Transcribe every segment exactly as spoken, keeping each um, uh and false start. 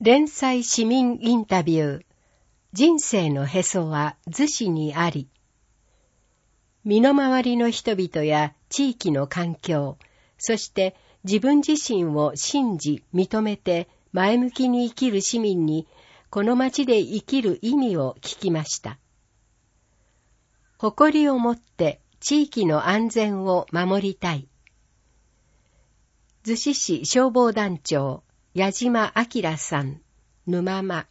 連載市民インタビュー。人生のへそは逗子にあり。身の回りの人々や地域の環境、そして自分自身を信じ認めて前向きに生きる市民に、この町で生きる意味を聞きました。誇りを持って地域の安全を守りたい。逗子市消防団長矢島明さん、沼間。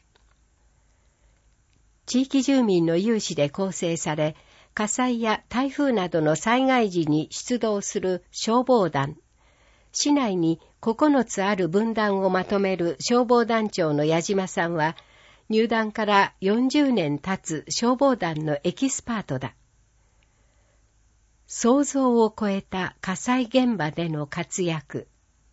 地域住民の有志で構成され、火災や台風などの災害時に出動する消防団。市内にここのつある分団をまとめる消防団長の矢島さんは、入団からよんじゅうねん経つ消防団のエキスパートだ。想像を超えた火災現場での活躍。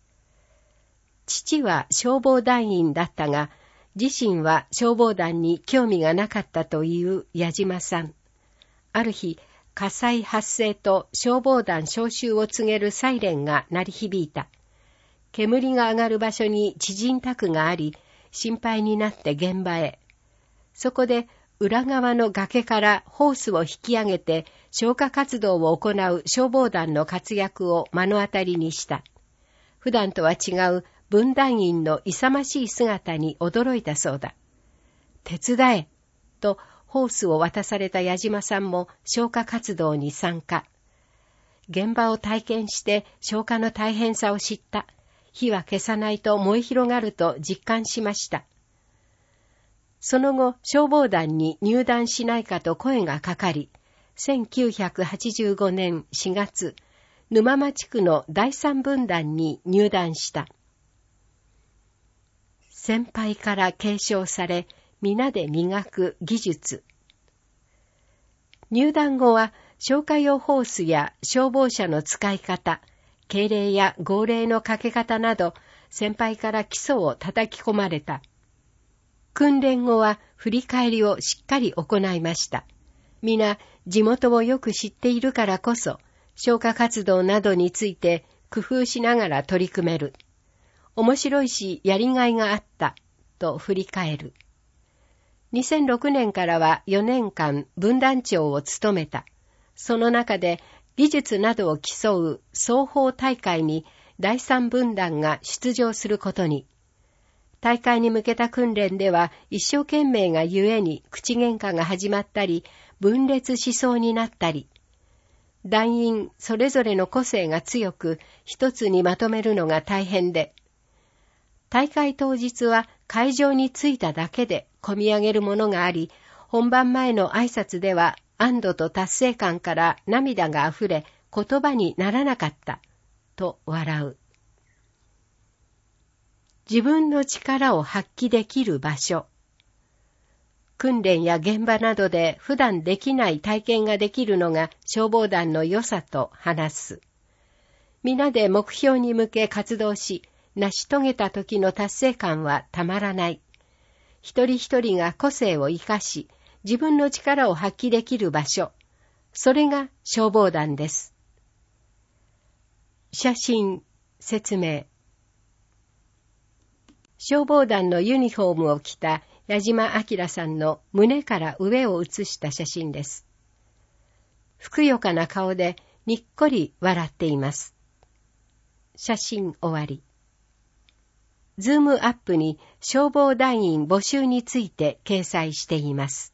父は消防団員だったが、自身は消防団に興味がなかったという矢島さん。ある日、火災発生と消防団招集を告げるサイレンが鳴り響いた。煙が上がる場所に知人宅があり、心配になって現場へ。そこで裏側の崖からホースを引き上げて消火活動を行う消防団の活躍を目の当たりにした。普段とは違う分団員の勇ましい姿に驚いたそうだ。手伝えとホースを渡された矢島さんも消火活動に参加。現場を体験して消火の大変さを知った。火は消さないと燃え広がると実感しました。その後、消防団に入団しないかと声がかかり、せんきゅうひゃくはちじゅうごねんしがつ、沼間地区の第三分団に入団した。先輩から継承され、皆で磨く技術。入団後は消火用ホースや消防車の使い方、敬礼や号令のかけ方など、先輩から基礎を叩き込まれた。訓練後は振り返りをしっかり行いました。皆地元をよく知っているからこそ、消火活動などについて工夫しながら取り組める。面白いしやりがいがあった、と振り返る。にせんろくねんからはよねんかん分団長を務めた。その中で技術などを競う双方大会に第三分団が出場することに。大会に向けた訓練では一生懸命がゆえに口喧嘩が始まったり、分裂しそうになったり。団員それぞれの個性が強く一つにまとめるのが大変で、大会当日は会場に着いただけで込み上げるものがあり、本番前の挨拶では安堵と達成感から涙があふれ、言葉にならなかった、と笑う。自分の力を発揮できる場所。訓練や現場などで普段できない体験ができるのが消防団の良さと話す。皆で目標に向け活動し、成し遂げた時の達成感はたまらない。一人一人が個性を生かし、自分の力を発揮できる場所。それが消防団です。写真、説明。消防団のユニフォームを着た矢島明さんの胸から上を写した写真です。ふくよかな顔でにっこり笑っています。写真終わり。ズームアップに消防団員募集について掲載しています。